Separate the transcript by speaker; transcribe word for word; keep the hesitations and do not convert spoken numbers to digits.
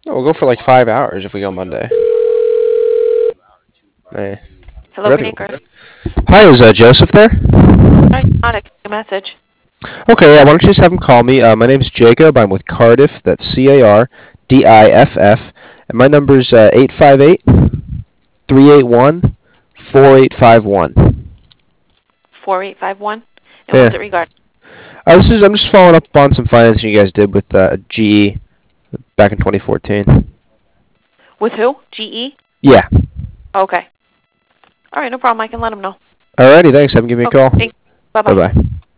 Speaker 1: Oh, we'll go for like five hours if we go Monday. Hey.
Speaker 2: Hello, Green Acres.
Speaker 1: Hi, is uh, Joseph there?
Speaker 2: Sorry, not a message.
Speaker 1: Okay, yeah, why don't you just have him call me? Uh, my name's Jacob. I'm with Cardiff. That's C A R D I F F. And my number's uh, eight five eight, three eight one, four eight five one.
Speaker 2: four eight five one. And
Speaker 1: Yeah.
Speaker 2: what's it regarding?
Speaker 1: Uh, this is, I'm just following up on some financing you guys did with uh, G E back in twenty fourteen.
Speaker 2: With who? G E?
Speaker 1: Yeah.
Speaker 2: Okay. All right, no problem. I can let him know.
Speaker 1: Alrighty, thanks. Have him give me a
Speaker 2: Okay,
Speaker 1: call.
Speaker 2: thanks. Bye-bye.
Speaker 1: Bye-bye.